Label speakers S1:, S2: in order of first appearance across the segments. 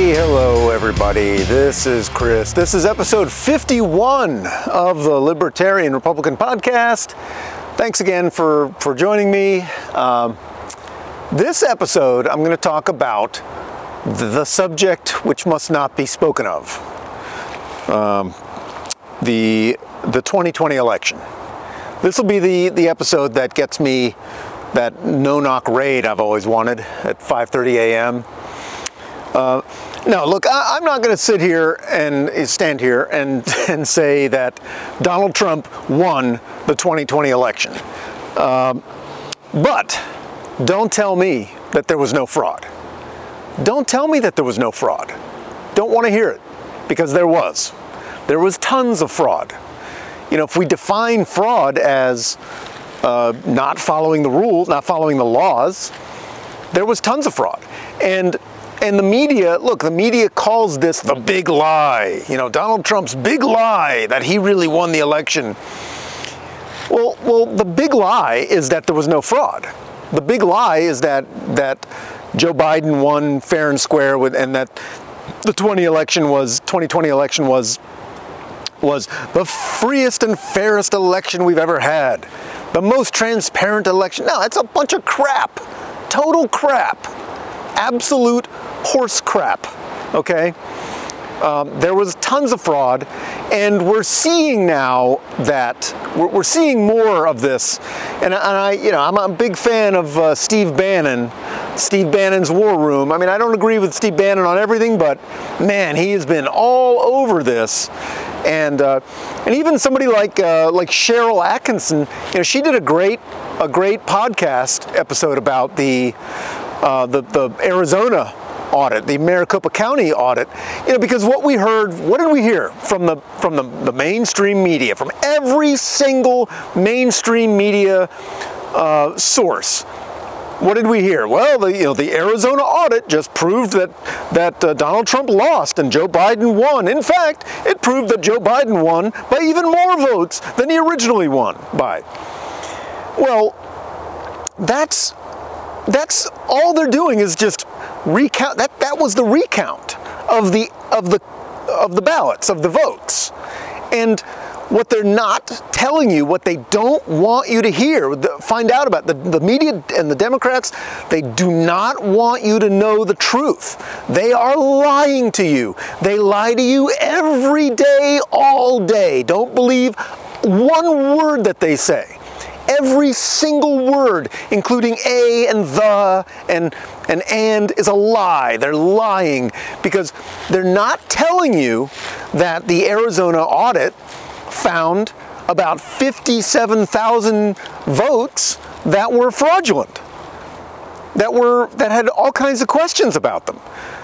S1: Hello everybody, this is Chris. This is episode 51 of the Libertarian Republican Podcast. Thanks again for joining me. This episode I'm going to talk about the subject which must not be spoken of. The 2020 election. This will be the episode that gets me that no-knock raid I've always wanted at 5:30 a.m. No, look, I'm not going to sit here and stand here and say that Donald Trump won the 2020 election. But don't tell me that there was no fraud. Don't tell me that there was no fraud. Don't want to hear it, because there was. There was tons of fraud. You know, if we define fraud as not following the rules, not following the laws, there was tons of fraud. And the media, look, the media calls this the big lie. You know, Donald Trump's big lie that he really won the election. Well, the big lie is that there was no fraud. The big lie is that Joe Biden won fair and square and that the 2020 election was the freest and fairest election we've ever had. The most transparent election. No, it's a bunch of crap. Total crap. Absolute horse crap, okay? There was tons of fraud, and we're seeing now that we're seeing more of this. And I'm a big fan of Steve Bannon's War Room. I mean, I don't agree with Steve Bannon on everything, but man, he has been all over this. And even somebody like Sharyl Attkisson, you know, she did a great podcast episode about the Arizona audit, the Maricopa County audit, you know, because what did we hear from the mainstream media, from every single mainstream media source? What did we hear? Well, the Arizona audit just proved that Donald Trump lost and Joe Biden won. In fact, it proved that Joe Biden won by even more votes than he originally won by. Well, that's all they're doing is just recount. That was the recount of the ballots, of the votes. And what they're not telling you, what they don't want you to hear, find out about, the media and the Democrats, they do not want you to know the truth. They are lying to you. They lie to you every day, all day. Don't believe one word that they say. Every single word, including a and the and is a lie. They're lying because they're not telling you that the Arizona audit found about 57,000 votes that were fraudulent, that had all kinds of questions about them.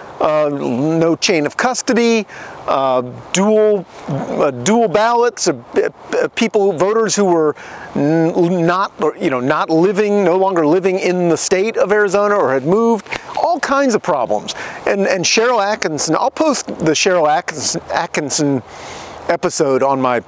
S1: No chain of custody, dual ballots, voters who were no longer living in the state of Arizona or had moved, all kinds of problems. And Sharyl Attkisson, I'll post the Sharyl Attkisson episode on my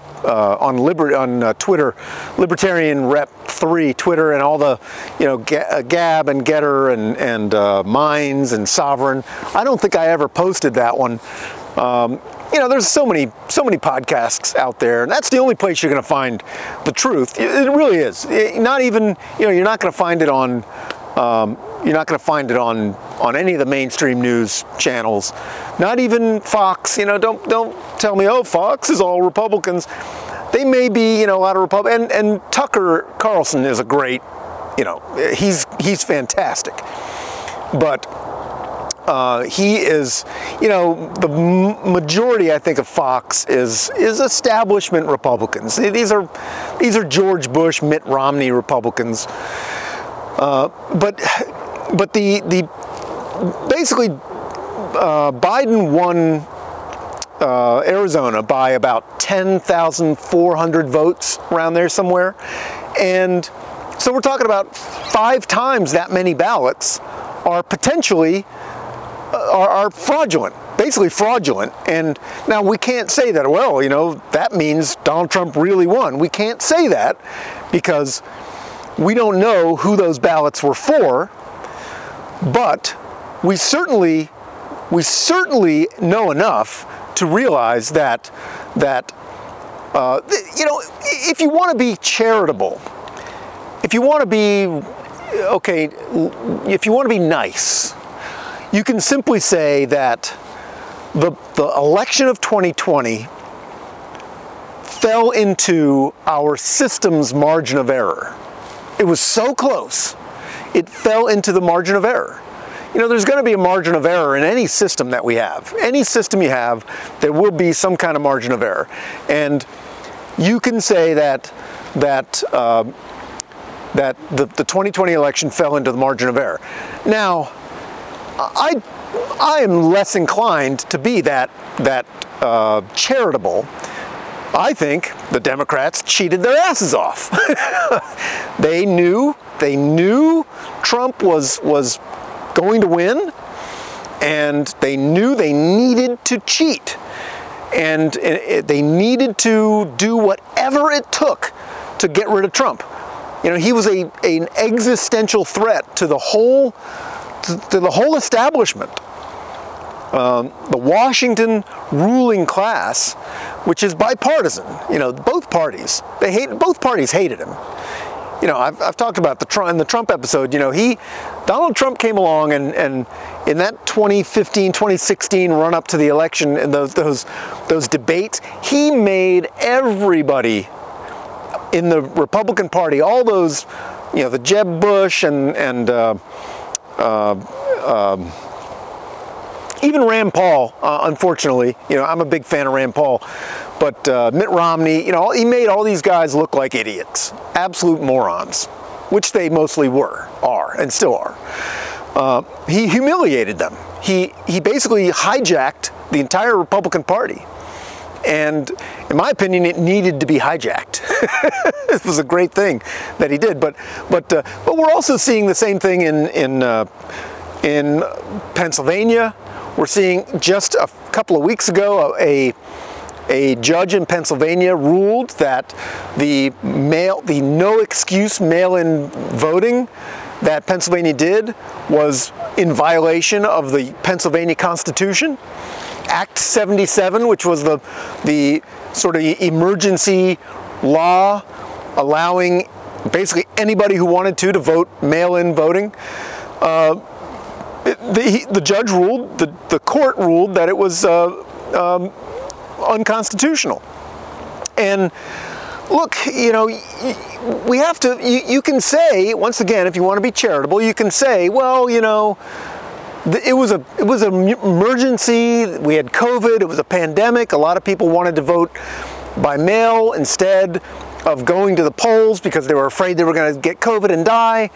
S1: on Twitter, Libertarian Rep 3 Twitter, and all the Gab and Getter and Minds and Sovereign. I don't think I ever posted that one. There's so many podcasts out there, and that's the only place you're going to find the truth. It really is. Not even you're not going to find it on. You're not going to find it on any of the mainstream news channels, not even Fox. Don't tell me, oh, Fox is all Republicans. They may be, a lot of Republicans. And Tucker Carlson is a great, he's fantastic. But he is, the majority, I think, of Fox is establishment Republicans. These are George Bush, Mitt Romney Republicans. But basically Biden won Arizona by about 10,400 votes, around there somewhere, and so we're talking about 5 times that many ballots are potentially are fraudulent, basically fraudulent. And now we can't say that, well, that means Donald Trump really won. We can't say that because we don't know who those ballots were for, but we certainly we certainly know enough to realize that if you want to be charitable, if you want to be if you want to be nice, you can simply say that the election of 2020 fell into our system's margin of error. It was so close, it fell into the margin of error. There's going to be a margin of error in any system that we have. Any system you have, there will be some kind of margin of error. And you can say that the 2020 election fell into the margin of error. Now, I am less inclined to be that charitable. I think the Democrats cheated their asses off. They knew Trump was going to win, and they knew they needed to cheat, and they needed to do whatever it took to get rid of Trump. He was an existential threat to the whole establishment. The Washington ruling class, which is bipartisan, both parties hated him. I've talked about in the Trump episode, Donald Trump came along and in that 2015, 2016 run up to the election and those debates, he made everybody in the Republican Party, all those, the Jeb Bush and even Rand Paul, unfortunately, I'm a big fan of Rand Paul, but Mitt Romney, he made all these guys look like idiots, absolute morons, which they mostly are, and still are. He humiliated them. He basically hijacked the entire Republican Party. And in my opinion, it needed to be hijacked. It was a great thing that he did. But we're also seeing the same thing in Pennsylvania. We're seeing just a couple of weeks ago, a judge in Pennsylvania ruled that the no excuse mail-in voting that Pennsylvania did was in violation of the Pennsylvania Constitution. Act 77, which was the sort of emergency law allowing basically anybody who wanted to vote mail-in voting. The judge ruled, the court ruled that it was unconstitutional. And look, we have to, you can say, once again, if you want to be charitable, you can say, well, it was an emergency, we had COVID, it was a pandemic, a lot of people wanted to vote by mail instead of going to the polls because they were afraid they were going to get COVID and die.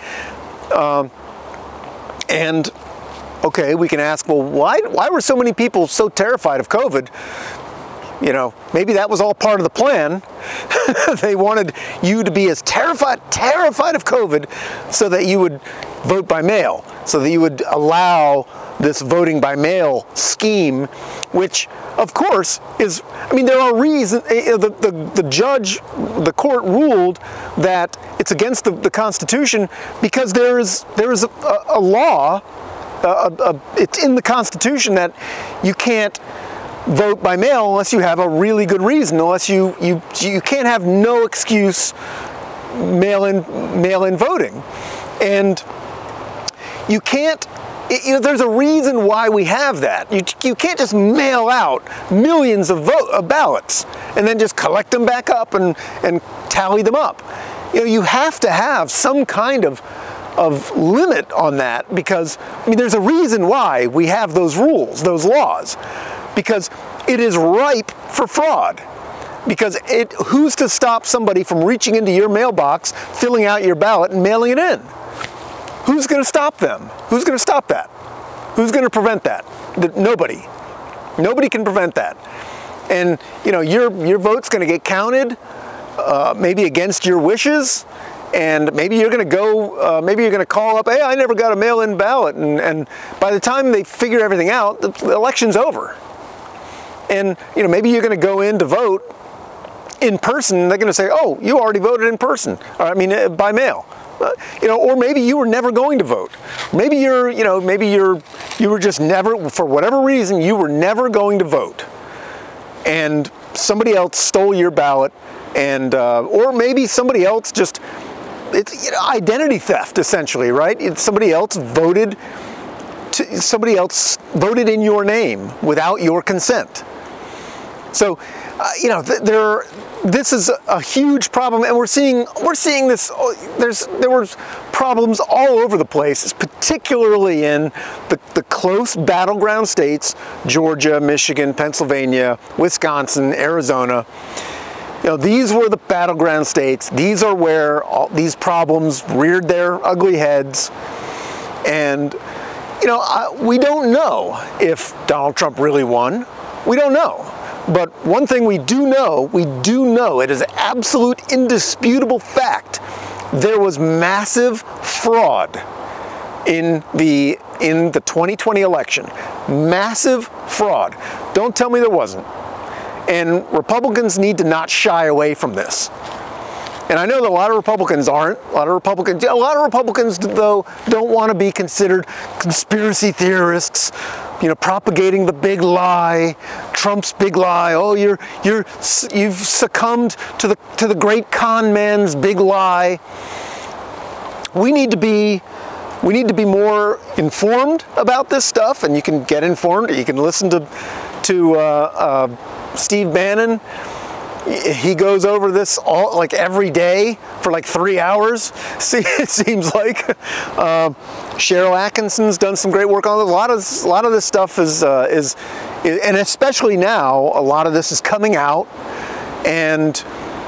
S1: And okay, we can ask, well, why were so many people so terrified of COVID? Maybe that was all part of the plan. They wanted you to be as terrified of COVID so that you would vote by mail, so that you would allow this voting by mail scheme, which of course is, there are reasons, the judge, the court ruled that it's against the Constitution because there is a law, it's in the Constitution that you can't vote by mail unless you have a really good reason, unless you can't have no excuse mail-in voting. And you can't, there's a reason why we have that. You can't just mail out millions of ballots and then just collect them back up and tally them up. You have to have some kind of limit on that because, there's a reason why we have those rules, those laws, because it is ripe for fraud. Because who's to stop somebody from reaching into your mailbox, filling out your ballot and mailing it in? Who's going to stop them? Who's going to stop that? Who's going to prevent that? Nobody. Nobody can prevent that. And your vote's going to get counted, maybe against your wishes, and maybe you're going to go. Maybe you're going to call up, hey, I never got a mail-in ballot, and by the time they figure everything out, the election's over. And maybe you're going to go in to vote in person. They're going to say, oh, you already voted in person. By mail. or maybe you were never going to vote. Maybe you were just never, for whatever reason, you were never going to vote, and somebody else stole your ballot, and or maybe somebody else just, it's identity theft essentially, right? Somebody else voted in your name without your consent. So, this is a huge problem, and we're seeing this. There were problems all over the place, particularly in the close battleground states: Georgia, Michigan, Pennsylvania, Wisconsin, Arizona. These were the battleground states. These are where all these problems reared their ugly heads, and we don't know if Donald Trump really won. We don't know. But one thing we do know, it is absolute indisputable fact, there was massive fraud in the 2020 election. Massive fraud. Don't tell me there wasn't. And Republicans need to not shy away from this. And I know that a lot of Republicans aren't. A lot of Republicans, though, don't want to be considered conspiracy theorists, propagating the big lie, Trump's big lie. Oh, you've succumbed to the great con man's big lie. We need to be more informed about this stuff, and you can get informed. You can listen to Steve Bannon. He goes over this every day for 3 hours. See, it seems like Cheryl Atkinson's done some great work on it. A lot of this stuff is, and especially now, a lot of this is coming out, and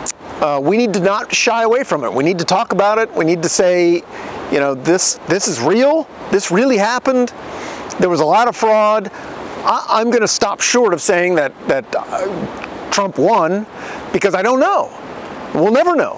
S1: we need to not shy away from it. We need to talk about it. We need to say, this is real. This really happened. There was a lot of fraud. I'm going to stop short of saying that Trump won, because I don't know. We'll never know.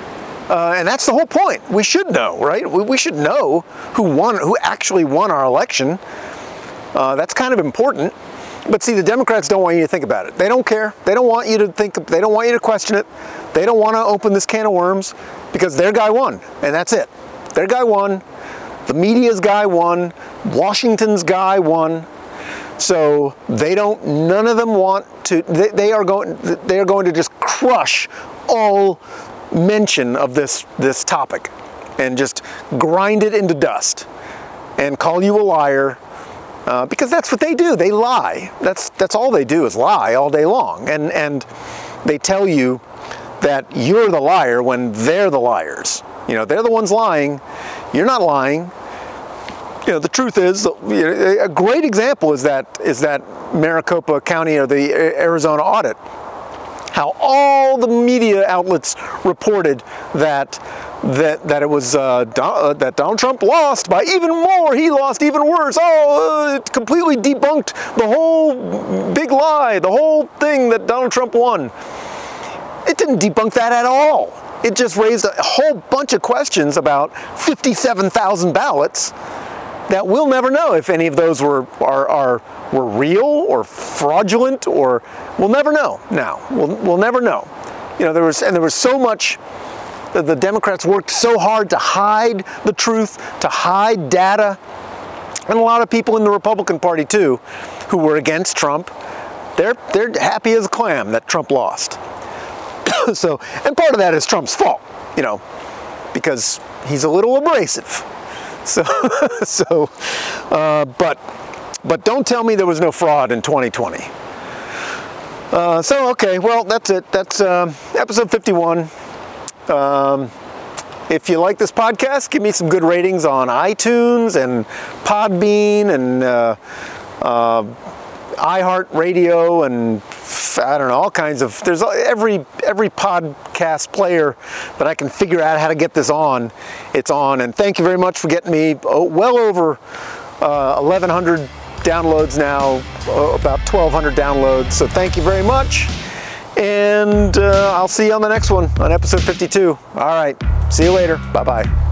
S1: And that's the whole point. We should know, right? We should know who actually won our election. That's kind of important. But see, the Democrats don't want you to think about it. They don't care. They don't want you to think. They don't want you to question it. They don't want to open this can of worms, because their guy won, and that's it. Their guy won. The media's guy won. Washington's guy won. So none of them want to, they are going to just crush all mention of this topic and just grind it into dust and call you a liar, because that's what they do. They lie. That's all they do, is lie all day long. And they tell you that you're the liar when they're the liars. They're the ones lying. You're not lying. The truth is, a great example is that Maricopa County, or the Arizona audit. How all the media outlets reported that it was that Donald Trump lost by even more. He lost even worse. It completely debunked the whole big lie, the whole thing that Donald Trump won. It didn't debunk that at all. It just raised a whole bunch of questions about 57,000 ballots that we'll never know if any of those were real or fraudulent, or we'll never know. Now we'll never know. There was so much. The Democrats worked so hard to hide the truth, to hide data, and a lot of people in the Republican Party too, who were against Trump, they're happy as a clam that Trump lost. So, and part of that is Trump's fault, because he's a little abrasive. But don't tell me there was no fraud in 2020. Okay, well, that's it. That's episode 51. If you like this podcast, give me some good ratings on iTunes and Podbean and iHeartRadio, and I don't know, all kinds of, there's every podcast player that I can figure out how to get this on, it's on. And thank you very much for getting me well over 1,100 downloads now, about 1,200 downloads. So thank you very much. And I'll see you on the next one, on episode 52. All right, see you later. Bye-bye.